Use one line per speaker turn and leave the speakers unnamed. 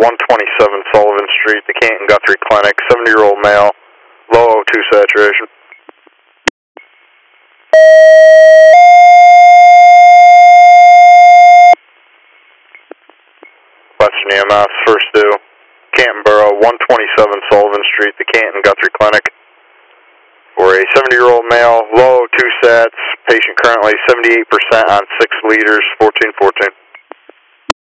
127 Sullivan Street, the Canton Guthrie Clinic, 70-year-old male, low O2 saturation. Question EMS, first due, Canton Borough, 127 Sullivan Street, the Canton Guthrie Clinic, for a 70-year-old male, low O2 sats, patient currently 78% on 6 liters, 1414.